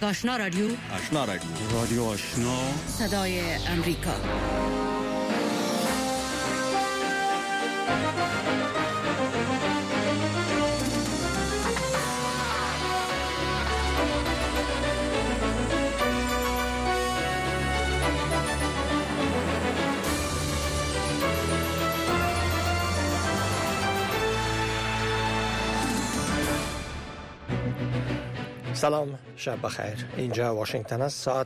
آشنا رادیو رادیو آشنا صدای امریکا. سلام، شب بخیر. اینجا واشنگتن است. ساعت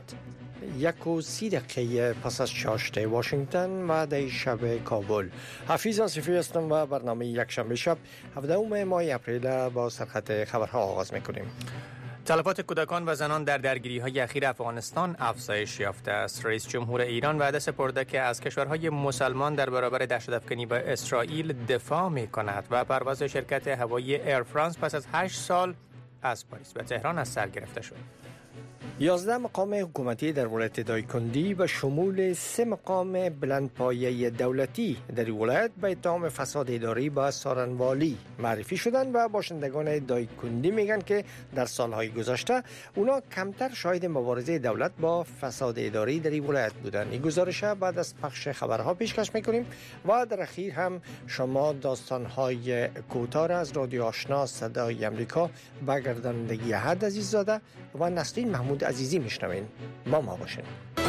1:30 پس از چاشت واشنگتن و دی شب کابل. حفیظ آصفی هستم و برنامه یک شنبه شب 17 ماه اپریل با سرخط خبرها آغاز میکنیم. تلفات کودکان و زنان در درگیری‌های اخیر افغانستان افزایش یافته است. رئیس جمهور ایران وعده سپرده که از کشورهای مسلمان در برابر دهشت‌افکنی با اسرائیل دفاع می‌کند و پرواز شرکت هوایی ایر فرانس پس از 8 سال از پاریس به تهران از سر گرفته شد. 11 مقام حکومتی در ولایت دایکندی به شمول 3 مقام بلندپایه دولتی در ولایت به اتهام فساد اداری با سارنوالی معرفی شدند و باشندگان دایکندی میگن که در سالهای گذشته اونا کمتر شاهد مبارزه دولت با فساد اداری در این ولایت بودند. این گزارش بعد از پخش خبرها پیشکش میکنیم و در اخیر هم شما داستانهای کوتاه از رادیو آشنا صدای امریکا با گردانندگی احد عزیززاده و نسرین محمود عزیزی میشنوین. با ما باشین.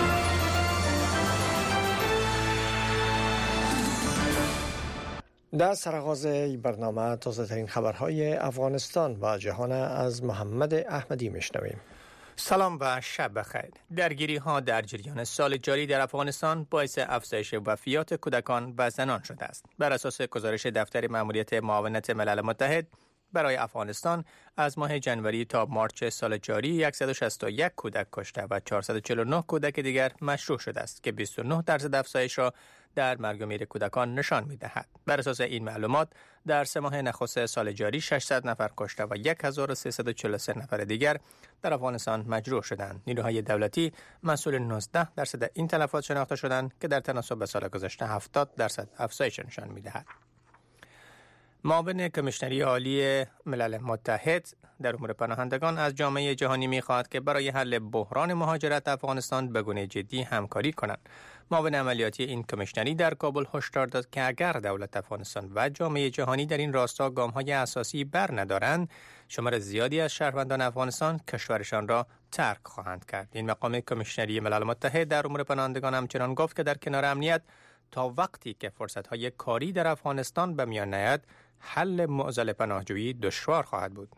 در سرآغاز برنامه تازه ترین خبرهای افغانستان و جهان از محمد احمدی میشنویم. سلام و شب بخیر. درگیری ها در جریان سال جاری در افغانستان باعث افزایش وفیات کودکان و زنان شده است. بر اساس گزارش دفتر ماموریت معاونت ملل متحد برای افغانستان از ماه جنوری تا مارچ سال جاری 161 کودک کشته و 449 کودک دیگر مجروح شده است که 29% افزایش را در مرگ و میر کودکان نشان می‌دهد. بر اساس این معلومات در 3 ماه نخست سال جاری 600 نفر کشته و 1343 نفر دیگر در افغانستان مجروح شدند. نیروهای دولتی مسئول 19% این تلفات شناخته شدند که در تناسب به سال گذشته 70% افزایش نشان می‌دهد. معاون کمیشنری عالی ملل متحد در امور پناهندگان از جامعه جهانی می‌خواهد که برای حل بحران مهاجرت افغانستان به گونه جدی همکاری کنند. معاون عملیاتی این کمیشنری در کابل هشدار داد که اگر دولت افغانستان و جامعه جهانی در این راستا گام‌های اساسی بر ندارند، شمار زیادی از شهروندان افغانستان کشورشان را ترک خواهند کرد. این مقام کمیشنری ملل متحد در امور پناهندگان همچنان گفت که در کنار امنیت تا وقتی که فرصت‌های کاری در افغانستان به میان نیاید، حل معضل پناهجویی دشوار خواهد بود.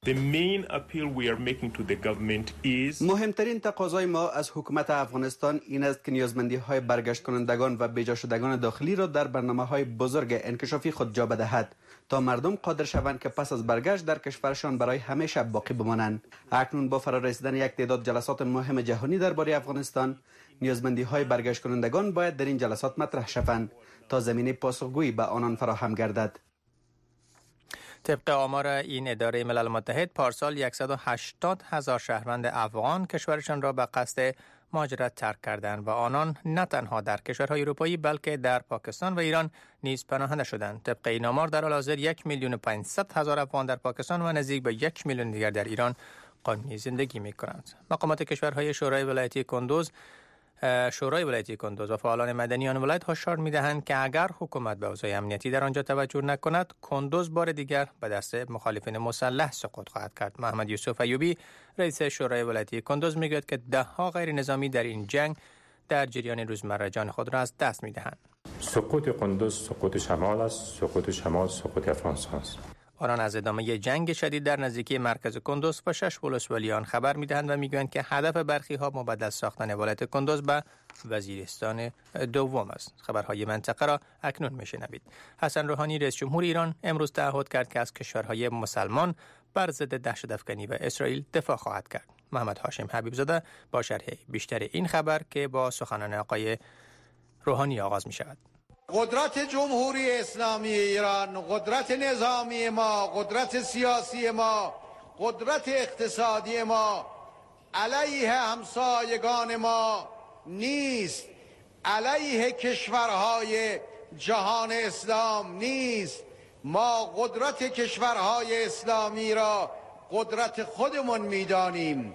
مهمترین تقاضای ما از حکومت افغانستان این است که نیازمندی‌های برگشت کنندگان و بیجا شدگان داخلی را در برنامه‌های بزرگ انکشافی خود جا بدهد تا مردم قادر شوند که پس از برگشت در کشورشان برای همیشه باقی بمانند. اکنون با فرارسیدن یک تعداد جلسات مهم جهانی درباره افغانستان، نیازمندی‌های برگشت کنندگان باید در این جلسات مطرح شوند تا زمینه پاسخگویی به آنان فراهم گردد. طبق آمار این اداره ملل متحد پارسال 180,000 شهروند افغان کشورشان را به قصد مهاجرت ترک کردند و آنان نه تنها در کشورهای اروپایی بلکه در پاکستان و ایران نیز پناهنده شدند. طبق این آمار در حال حاضر 1,500,000 افغان در پاکستان و نزدیک به 1 میلیون دیگر در ایران قانونی زندگی می‌کنند. مقامات کشورهای شورای ولایتی کندوز و فعالان مدنی آن ولایت هشدار می‌دهند که اگر حکومت به اوضاع امنیتی در آنجا توجه نکند، کندوز بار دیگر به دست مخالفین مسلح سقوط خواهد کرد. محمد یوسف ایوبی رئیس شورای ولایتی کندوز میگوید که ده‌ها غیر نظامی در این جنگ در جریان روزمره جان خود را از دست می‌دهند. سقوط کندوز سقوط شمال است، سقوط شمال سقوط افغانستان است. آنان از ادامه جنگ شدید در نزدیکی مرکز کندوز و 6 ولسوالیان خبر می‌دهند و می‌گویند که هدف برخی‌ها مبدل ساختن ولایت کندوز به وزیرستان دوم است. خبرهای منطقه را اکنون می‌شنوید. حسن روحانی رئیس جمهور ایران امروز تعهد کرد که از کشورهای مسلمان بر ضد دهشت‌افکنی و اسرائیل دفاع خواهد کرد. محمد هاشم حبیبزاده با شرح بیشتر این خبر که با سخنان آقای روحانی آغاز می‌شود. قدرت جمهوری اسلامی ایران، قدرت نظامی ما، قدرت سیاسی ما، قدرت اقتصادی ما علیه همسایگان ما نیست، علیه کشورهای جهان اسلام نیست. ما قدرت کشورهای اسلامی را قدرت خودمون می‌دانیم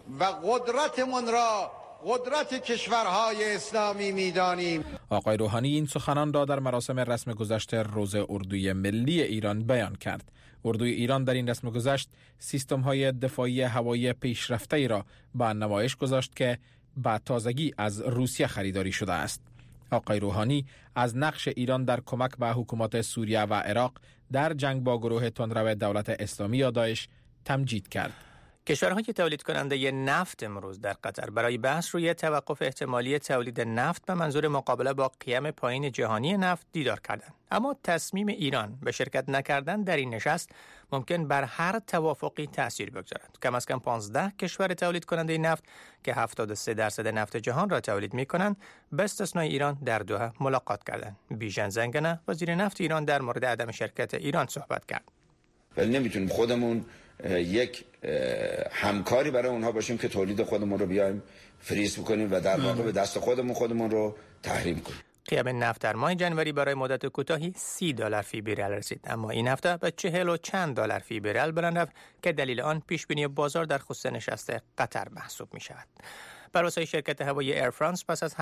و قدرتمان را قدرت کشورهای اسلامی می‌دانیم. آقای روحانی این سخنان را در مراسم رسم گذشت روز اردوی ملی ایران بیان کرد. اردوی ایران در این رسم گذشت سیستم‌های دفاعی هوایی پیشرفته‌ای را به نمایش گذاشت که به تازگی از روسیه خریداری شده است. آقای روحانی از نقش ایران در کمک به حکومات سوریه و عراق در جنگ با گروه تندرو دولت اسلامی یا داعش تمجید کرد. کشورهای تولید کننده نفت امروز در قطر برای بحث روی توقف احتمالی تولید نفت به منظور مقابله با قیم پایین جهانی نفت دیدار کردند. اما تصمیم ایران به شرکت نکردن در این نشست ممکن بر هر توافقی تأثیر بگذارد. کم از کم 15 کشور تولید کننده نفت که 73% نفت جهان را تولید می‌کنند به استثنای ایران در دوحه ملاقات کردند. بیژن زنگنه وزیر نفت ایران در مورد عدم شرکت ایران صحبت کرد. ولی نمیتونیم خودمون یک همکاری برای اونها باشیم که تولید خودمون رو بیایم فریز بکنیم و در واقع به دست خودمون رو تحریم کنیم. قیمت نفت در ماه جنوری برای مدت کوتاهی $30 فی برل رسید، اما این هفته به 40 و چند دلار فی برل بلند رفت که دلیل آن پیش بینی بازار در خصوص نشست قطر محسوب می شود. بر اساس شرکت هوایی ایر فرانس پس از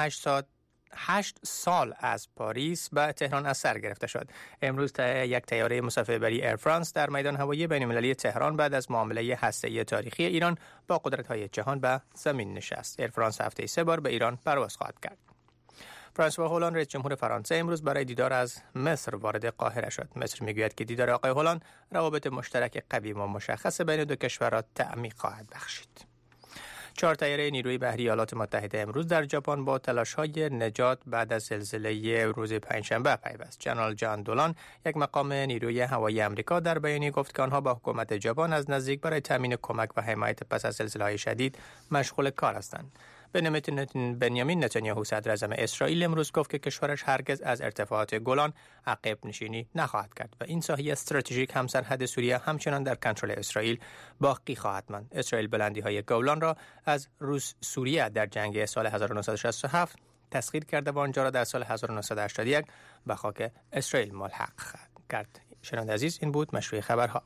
8 سال از پاریس به تهران از سر گرفته شد. امروز یک طیاره مسافربری ایر فرانس در میدان هوایی بین‌المللی تهران بعد از معامله هسته‌ای تاریخی ایران با قدرت‌های جهان به زمین نشست. ایر فرانس هفته‌ای 3 بار به ایران پرواز خواهد کرد. فرانسوا هولند رئیس جمهور فرانسه امروز برای دیدار از مصر وارد قاهره شد. مصر میگوید که دیدار آقای هولند روابط مشترک قوی و مشخص بین دو کشور را تعمیق خواهد بخشید. 4 طیاره نیروی بحری ایالات متحده امروز در ژاپن با تلاش‌های نجات بعد از زلزله روز پنجشنبه پیوست. جنرال جان دولان، یک مقام نیروی هوایی آمریکا، در بیانیه گفت که آنها با حکومت ژاپن از نزدیک برای تامین کمک و حمایت پس از زلزله‌های شدید مشغول کار هستند. بنیامین نتانیاهو صدر اعظم اسرائیل امروز گفت که کشورش هرگز از ارتفاعات گولان عقب نشینی نخواهد کرد و این ساحه استراتژیک همسرحد سوریه همچنان در کنترل اسرائیل باقی خواهد ماند. اسرائیل بلندی‌های گولان را از سوریه در جنگ سال 1967 تسخیر کرده و آنجا را در سال 1981 به خاک اسرائیل ملحق کرد. شنوندگان عزیز، این بود مشروع خبرها.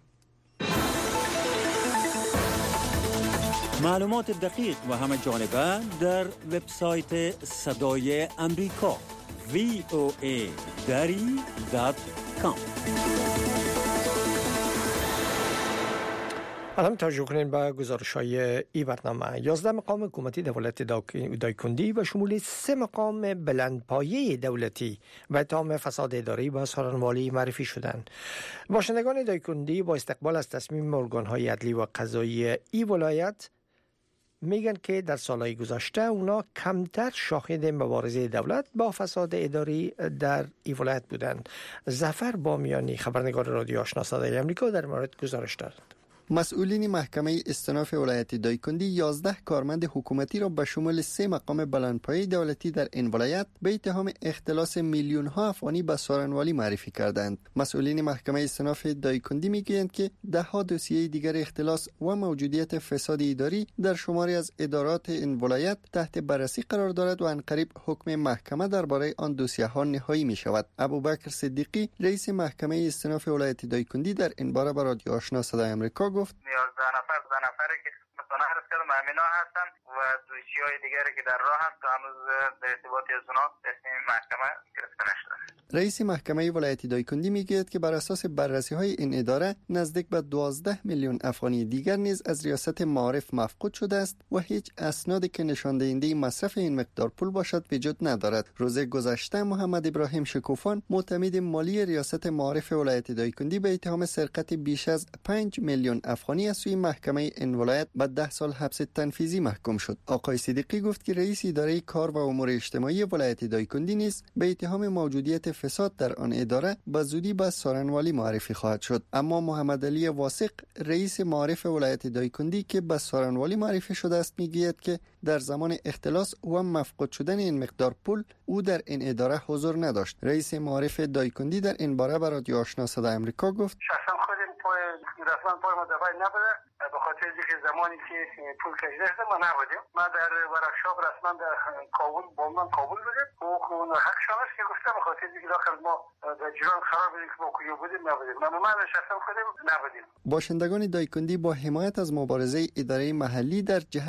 معلومات دقیق و همه جانبه در وبسایت صدای امریکا voa.com. الان توجه کنید به گزارش‌های این برنامه. 11 مقام حکومتی دولت دایکندی و شمول 3 مقام بلندپایه دولتی و اتهام فساد اداری با سارنوالی معرفی شدند. باشندگان دایکندی با استقبال از تصمیم ارگان‌های عدلی و قضایی این ولایت میگن که در سالهای گذشته اونا کمتر شاهد مبارزه دولت با فساد اداری در این ولایت بودند. ظفر بامیانی، خبرنگار رادیو آشنا صدای آمریکا، در مورد گزارش دارد. مسئولین محکمه استئناف ولایت دایکندی 11 کارمند حکومتی را به شمول 3 مقام بلندپایه دولتی در این ولایت به اتهام اختلاس میلیون ها افغانی به سارنوالی معرفی کردند. مسئولین محکمه استئناف دایکندی میگویند که ده ها دوسیه دیگر اختلاس و موجودیت فساد اداری در شماری از ادارات این ولایت تحت بررسی قرار دارد و عنقریب حکم محکمه درباره آن دوسیه ها نهایی می شود. ابوبکر صدیقی، رئیس محکمه استئناف ولایت دایکندی، در این باره به رادیو آشنا صدای آمریکا گفت 11 نفر که مثلا عرض کردم همینا هستن و دوسیه‌های دیگری که در راه هست که هنوز به ارتباط از اونا تصمیم محکمه گرفته نشده. رئیس محکمه ولایت دایکندی میگوید که بر اساس بررسی‌های این اداره نزدیک به 12 میلیون افغانی دیگر نیز از ریاست معارف مفقود شده است و هیچ اسنادی که نشان دهنده مصرف این مقدار پول باشد وجود ندارد. روز گذشته محمد ابراهیم شکوفان، معتمد مالی ریاست معارف ولایت دایکندی، به اتهام سرقت بیش از 5 میلیون افغانی از سوی محکمه این ولایت به 10 سال حبس تنفیذی محکوم شد. آقای صدیقی گفت که رئیس اداره کار و امور اجتماعی ولایت دایکندی نیز به اتهام موجودیت فساد در آن اداره به زودی به سارنوالی معرفی خواهد شد. اما محمد علی واثق، رئیس معارف ولایت دایکندی که به سارنوالی معرفی شده است، میگوید که در زمان اختلاس و مفقود شدن این مقدار پول او در این اداره حضور نداشت. رئیس معارف دایکندی در این باره به رادیو آشنا صدای آمریکا گفت: شخصا خودم پای رسما پای ما دفعه نبوده، به خاطر اینکه زمانی که پول کشیده شده ما نبودیم. ما در ورکشاپ رسما در کابل کابل بودیم و اون حق شامش که گفتم به خاطر اینکه داخل ما در جیران قرار بدیم که ما کجا بودیم نبودیم. ما شخصا خودم نبودیم. باشندگان دایکندی با حمایت از مبارزه اداره محلی در